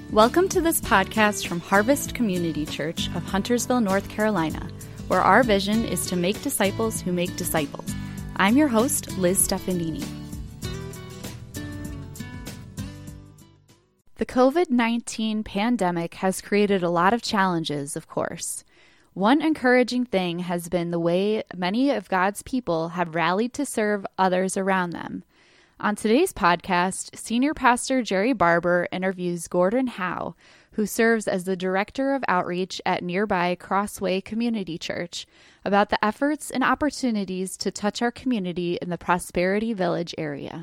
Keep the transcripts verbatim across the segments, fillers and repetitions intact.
Welcome to this podcast from Harvest Community Church of Huntersville, North Carolina, where our vision is to make disciples who make disciples. I'm your host, Liz Stefanini. The covid nineteen pandemic has created a lot of challenges, of course. One encouraging thing has been the way many of God's people have rallied to serve others around them. On today's podcast, Senior Pastor Jerry Barber interviews Gordon Howe, who serves as the Director of Outreach at nearby Crossway Community Church, about the efforts and opportunities to touch our community in the Prosperity Village area.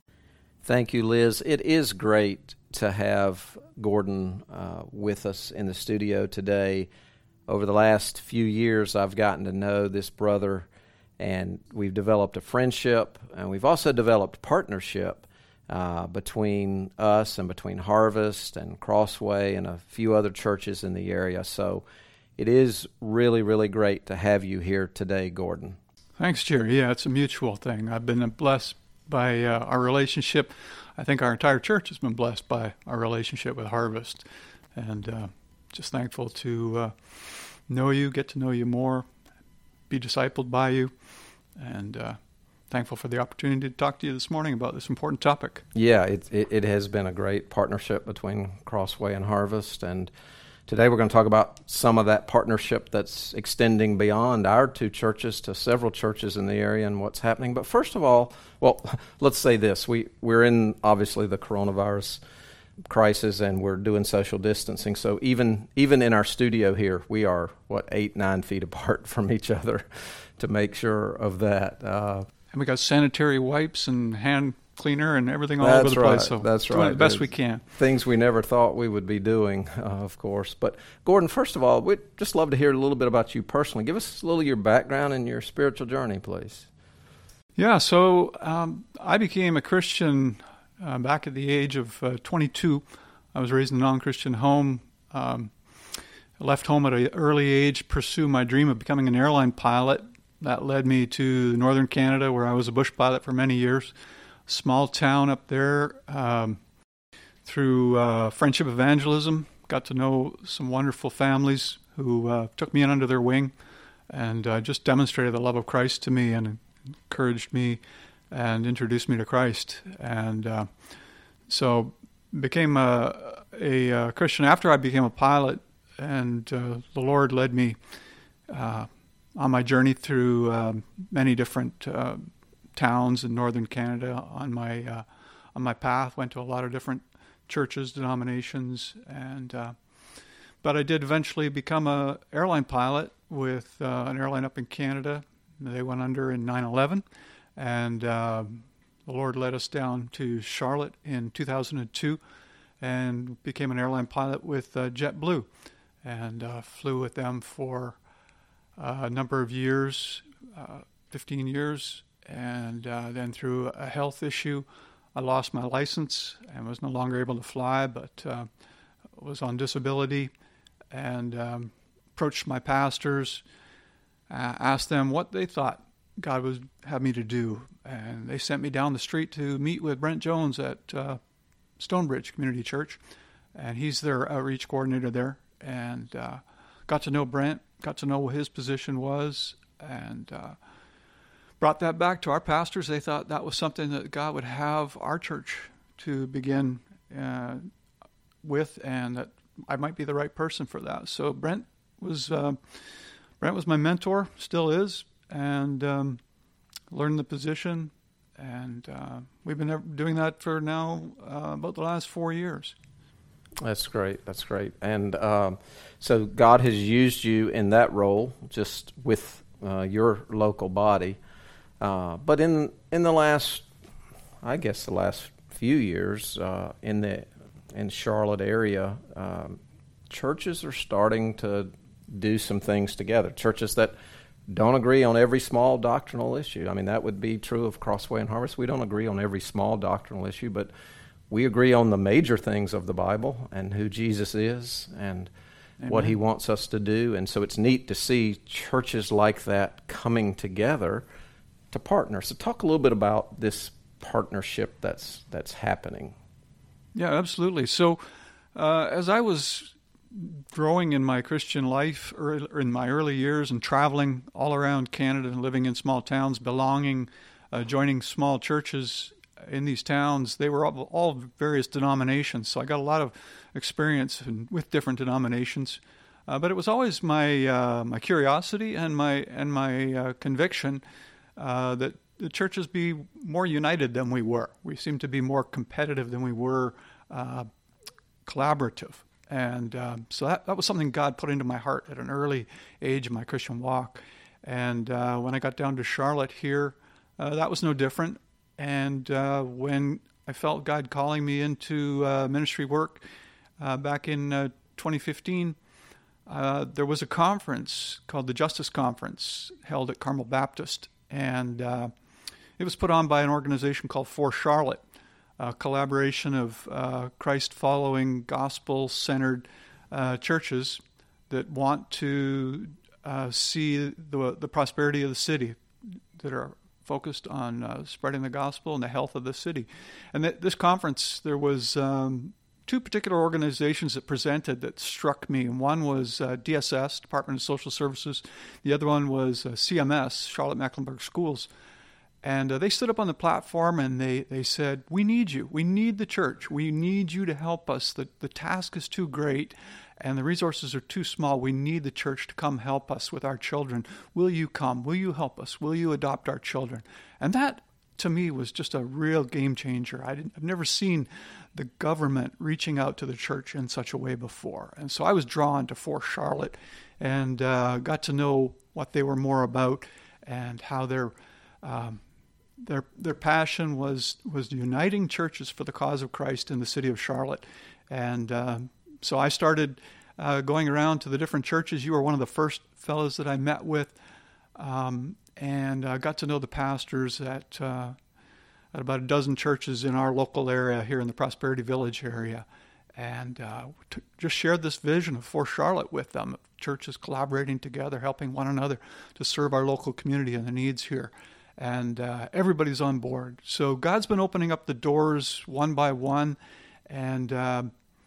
Thank you, Liz. It is great to have Gordon uh, with us in the studio today. Over the last few years, I've gotten to know this brother, and we've developed a friendship, and we've also developed partnership uh, between us and between Harvest and Crossway and a few other churches in the area. So it is really, really great to have you here today, Gordon. Thanks, Jerry. Yeah, it's a mutual thing. I've been blessed by uh, our relationship. I think our entire church has been blessed by our relationship with Harvest, and uh, just thankful to uh, know you, get to know you more, be discipled by you, and uh, thankful for the opportunity to talk to you this morning about this important topic. Yeah, it, it, it has been a great partnership between Crossway and Harvest, and today we're going to talk about some of that partnership that's extending beyond our two churches to several churches in the area and what's happening. But first of all, well, let's say this. We, we're in, obviously, the coronavirus crisis, and we're doing social distancing. So even even in our studio here, we are, what, eight, nine feet apart from each other to make sure of that. Uh, and we got sanitary wipes and hand cleaner and everything all that's over the right, place. So that's doing right. the best There's we can. Things we never thought we would be doing, uh, of course. But Gordon, first of all, we'd just love to hear a little bit about you personally. Give us a little of your background and your spiritual journey, please. Yeah, so um, I became a Christian uh, back at the age of uh, twenty-two. I was raised in a non-Christian home. Um, I left home at an early age, pursue my dream of becoming an airline pilot. That led me to northern Canada, where I was a bush pilot for many years. Small town up there. Um, through uh, friendship evangelism, got to know some wonderful families who uh, took me in under their wing and uh, just demonstrated the love of Christ to me and encouraged me and introduced me to Christ. And uh, so became a, a, a Christian after I became a pilot, and uh, the Lord led me uh, on my journey through uh, many different uh, towns in northern Canada. On my uh, on my path, went to a lot of different churches, denominations, and uh, but I did eventually become a airline pilot with uh, an airline up in Canada. They went under in nine eleven, and uh, the Lord led us down to Charlotte in two thousand two and became an airline pilot with uh, JetBlue, and uh, flew with them for uh, a number of years, uh, fifteen years, and uh, then through a health issue, I lost my license and was no longer able to fly, but uh, was on disability, and um, approached my pastors, uh, asked them what they thought God would have me to do, and they sent me down the street to meet with Brent Jones at uh, Stonebridge Community Church, and he's their outreach coordinator there, and uh, got to know Brent, got to know what his position was, and uh, brought that back to our pastors. They thought that was something that God would have our church to begin uh, with, and that I might be the right person for that. So Brent was uh, Brent was my mentor, still is, and um, learned the position, and uh, we've been doing that for now uh, about the last four years. That's great. That's great. And um, so God has used you in that role, just with uh, your local body. Uh, but in in the last, I guess the last few years, uh, in the in Charlotte area, um, churches are starting to do some things together. Churches that don't agree on every small doctrinal issue. I mean, that would be true of Crossway and Harvest. We don't agree on every small doctrinal issue, but we agree on the major things of the Bible and who Jesus is and Amen. What he wants us to do. And so it's neat to see churches like that coming together to partner. So talk a little bit about this partnership that's that's happening. Yeah, absolutely. So Uh, as I was growing in my Christian life, or in my early years, and traveling all around Canada and living in small towns, belonging, uh, joining small churches in these towns, they were all, all various denominations. So I got a lot of experience in, with different denominations. Uh, but it was always my uh, my curiosity and my and my uh, conviction uh, that the churches be more united than we were. We seemed to be more competitive than we were uh, collaborative. And um, so that, that was something God put into my heart at an early age of my Christian walk. And uh, when I got down to Charlotte here, uh, that was no different. And uh, when I felt God calling me into uh, ministry work uh, back in uh, twenty fifteen, uh, there was a conference called the Justice Conference held at Carmel Baptist. And uh, it was put on by an organization called For Charlotte, a collaboration of uh, Christ-following, gospel-centered uh, churches that want to uh, see the, the prosperity of the city, that are focused on uh, spreading the gospel and the health of the city. And th- this conference, there was um, two particular organizations that presented that struck me. And one was uh, D S S, Department of Social Services. The other one was uh, C M S, Charlotte-Mecklenburg Schools. And uh, they stood up on the platform and they, they said, we need you. We need the church. We need you to help us. The, the task is too great and the resources are too small. We need the church to come help us with our children. Will you come? Will you help us? Will you adopt our children? And that, to me, was just a real game changer. I didn't, I've never seen the government reaching out to the church in such a way before. And so I was drawn to For Charlotte and uh, got to know what they were more about and how they're um, Their their passion was was uniting churches for the cause of Christ in the city of Charlotte. And uh, so I started uh, going around to the different churches. You were one of the first fellows that I met with, um, and uh, got to know the pastors at, uh, at about a dozen churches in our local area here in the Prosperity Village area. And uh, t- just shared this vision of For Charlotte with them, churches collaborating together, helping one another to serve our local community and the needs here. And uh, everybody's on board. So God's been opening up the doors one by one. And uh,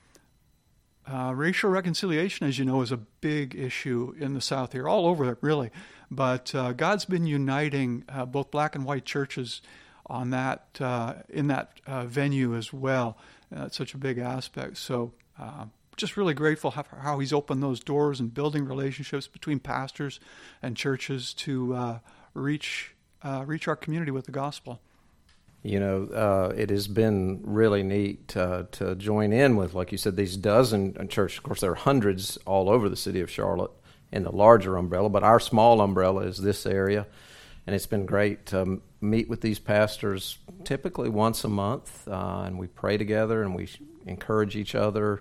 uh, racial reconciliation, as you know, is a big issue in the South here, all over it, really. But uh, God's been uniting uh, both black and white churches on that uh, in that uh, venue as well. And that's such a big aspect. So uh, just really grateful how, how He's opened those doors and building relationships between pastors and churches to uh, reach Uh, reach our community with the gospel. You know, uh, it has been really neat uh, to join in with, like you said, these dozen churches. Of course, there are hundreds all over the city of Charlotte in the larger umbrella, but our small umbrella is this area. And it's been great to meet with these pastors typically once a month, uh, and we pray together and we encourage each other.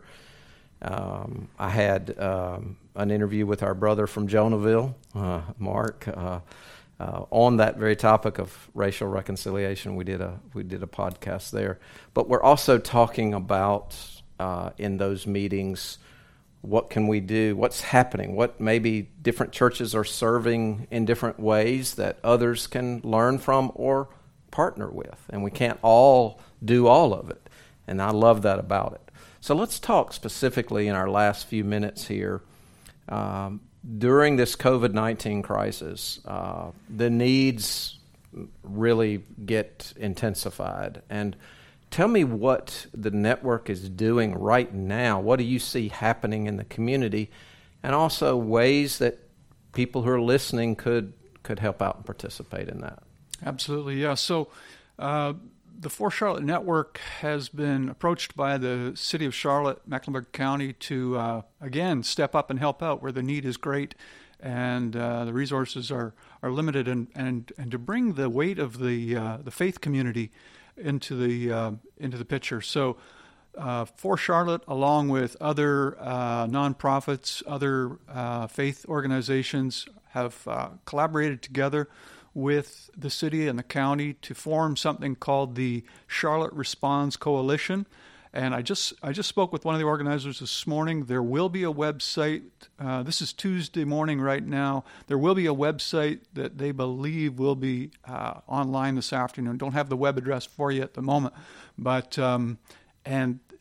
Um, I had um, an interview with our brother from Jonahville, uh, Mark, uh, Uh, on that very topic of racial reconciliation. We did a we did a podcast there. But we're also talking about uh, in those meetings, what can we do? What's happening? What maybe different churches are serving in different ways that others can learn from or partner with. And we can't all do all of it. And I love that about it. So let's talk specifically in our last few minutes here. Um, During this covid nineteen crisis, uh, the needs really get intensified. And tell me what the network is doing right now. What do you see happening in the community? And also ways that people who are listening could, could help out and participate in that. Absolutely, yeah. So uh, the For Charlotte Network has been approached by the city of Charlotte, Mecklenburg County, to, uh, again, step up and help out where the need is great and uh, the resources are, are limited, and, and, and to bring the weight of the uh, the faith community into the uh, into the picture. So uh, For Charlotte, along with other uh, nonprofits, other uh, faith organizations, have uh, collaborated together with the city and the county to form something called the Charlotte Responds Coalition. And I just I just spoke with one of the organizers this morning. There will be a website. Uh, this is Tuesday morning right now. There will be a website that they believe will be uh, online this afternoon. Don't have the web address for you at the moment. But um, and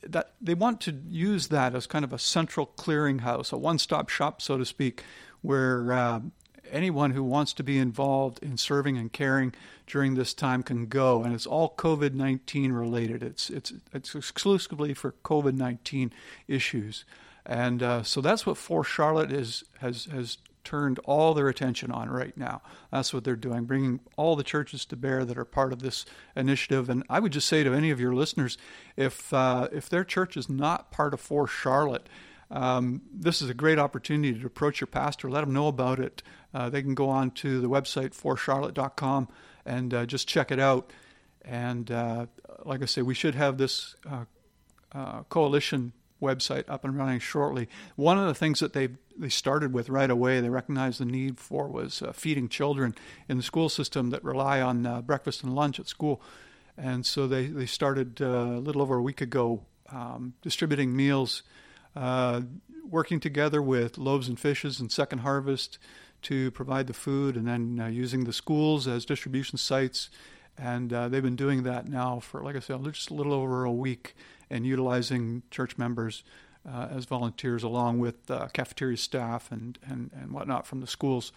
that they want to use that as kind of a central clearinghouse, a one-stop shop, so to speak, where uh, anyone who wants to be involved in serving and caring during this time can go, and it's all COVID nineteen related. It's it's it's exclusively for COVID nineteen issues, and uh, so that's what For Charlotte is has has turned all their attention on right now. That's what they're doing, bringing all the churches to bear that are part of this initiative. And I would just say to any of your listeners, if uh, if their church is not part of For Charlotte, Um, this is a great opportunity to approach your pastor, let them know about it. Uh, they can go on to the website for charlotte dot com and uh, just check it out. And uh, like I say, we should have this uh, uh, coalition website up and running shortly. One of the things that they they started with right away, they recognized the need for, was uh, feeding children in the school system that rely on uh, breakfast and lunch at school. And so they, they started uh, a little over a week ago um, distributing meals, Uh, working together with Loaves and Fishes and Second Harvest to provide the food, and then uh, using the schools as distribution sites. And uh, they've been doing that now for, like I said, just a little over a week, and utilizing church members uh, as volunteers along with uh, cafeteria staff and, and, and whatnot from the schools.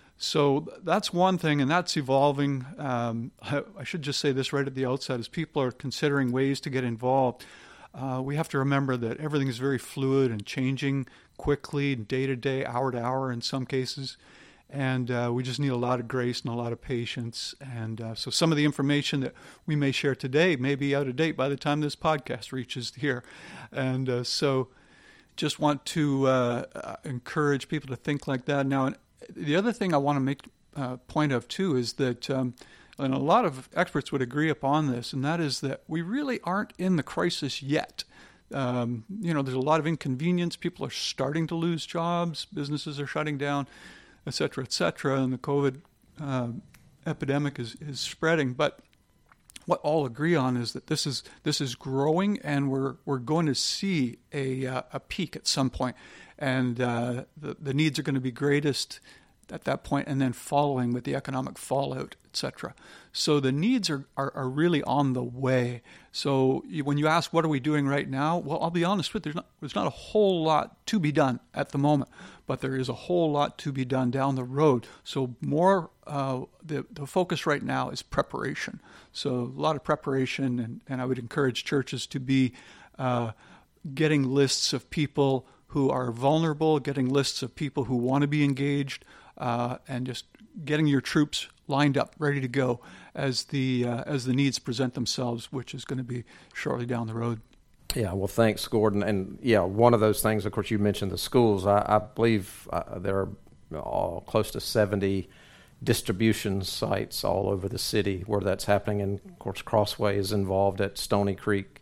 So that's one thing, and that's evolving. Um, I, I should just say this right at the outset, as people are considering ways to get involved. Uh, we have to remember that everything is very fluid and changing quickly, day to day, hour to hour in some cases. And uh, we just need a lot of grace and a lot of patience. And uh, so some of the information that we may share today may be out of date by the time this podcast reaches here. And uh, so just want to uh, encourage people to think like that. Now, the other thing I want to make a point of, too, is that um, and a lot of experts would agree upon this, and that is that we really aren't in the crisis yet. Um, you know, there's a lot of inconvenience. People are starting to lose jobs. Businesses are shutting down, et cetera, et cetera, and the COVID uh, epidemic is, is spreading. But what all agree on is that this is this is growing, and we're we're going to see a uh, a peak at some point, and uh, the the needs are going to be greatest at that point, and then following with the economic fallout, et cetera. So the needs are, are, are really on the way. So you, when you ask, what are we doing right now? Well, I'll be honest with you, there's not, there's not a whole lot to be done at the moment, but there is a whole lot to be done down the road. So more, uh, the, the focus right now is preparation. So a lot of preparation, and, and I would encourage churches to be uh, getting lists of people who are vulnerable, getting lists of people who want to be engaged, Uh, and just getting your troops lined up, ready to go as the uh, as the needs present themselves, which is going to be shortly down the road. Yeah, well, thanks, Gordon. And yeah, one of those things, of course, you mentioned the schools. I, I believe uh, there are all close to seventy distribution sites all over the city where that's happening. And of course, Crossway is involved at Stony Creek.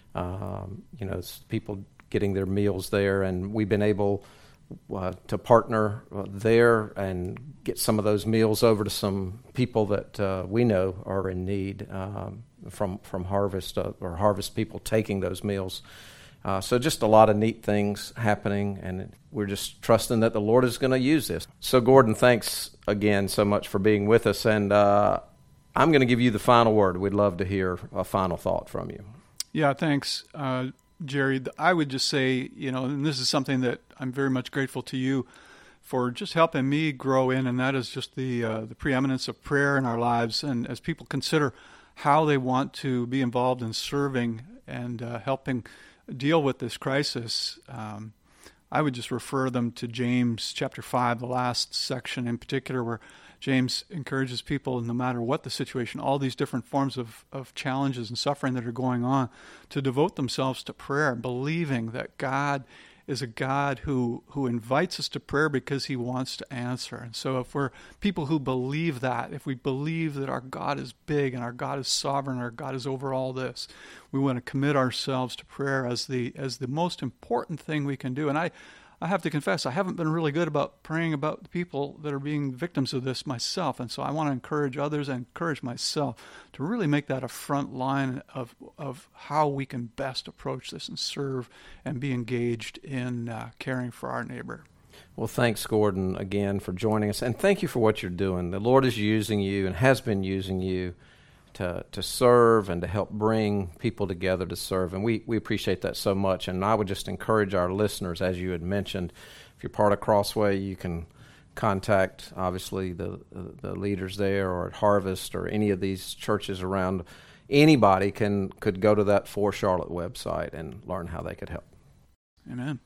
Um, you know, it's people getting their meals there, and we've been able Uh, to partner uh, there and get some of those meals over to some people that uh, we know are in need um, from from Harvest uh, or Harvest people taking those meals. Uh, so just a lot of neat things happening, and we're just trusting that the Lord is going to use this. So Gordon, thanks again so much for being with us, and uh, I'm going to give you the final word. We'd love to hear a final thought from you. Yeah, thanks. Uh, Jerry, I would just say, you know, and this is something that I'm very much grateful to you for just helping me grow in, and that is just the uh, the preeminence of prayer in our lives. And as people consider how they want to be involved in serving and uh, helping deal with this crisis, um, I would just refer them to James chapter five, the last section in particular, where James encourages people, no matter what the situation, all these different forms of, of challenges and suffering that are going on, to devote themselves to prayer, believing that God is a God who, who invites us to prayer because he wants to answer. And so if we're people who believe that, if we believe that our God is big and our God is sovereign, our God is over all this, we want to commit ourselves to prayer as the as the most important thing we can do. And I I have to confess, I haven't been really good about praying about the people that are being victims of this myself. And so I want to encourage others and encourage myself to really make that a front line of of how we can best approach this and serve and be engaged in uh, caring for our neighbor. Well, thanks, Gordon, again for joining us. And thank you for what you're doing. The Lord is using you and has been using you to to serve and to help bring people together to serve. And we, we appreciate that so much. And I would just encourage our listeners, as you had mentioned, if you're part of Crossway, you can contact, obviously, the the leaders there or at Harvest or any of these churches around. Anybody can could go to that For Charlotte website and learn how they could help. Amen.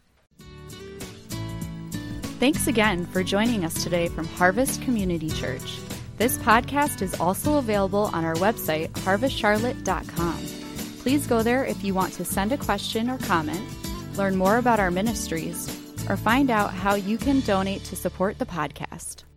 Thanks again for joining us today from Harvest Community Church. This podcast is also available on our website, harvest charlotte dot com. Please go there if you want to send a question or comment, learn more about our ministries, or find out how you can donate to support the podcast.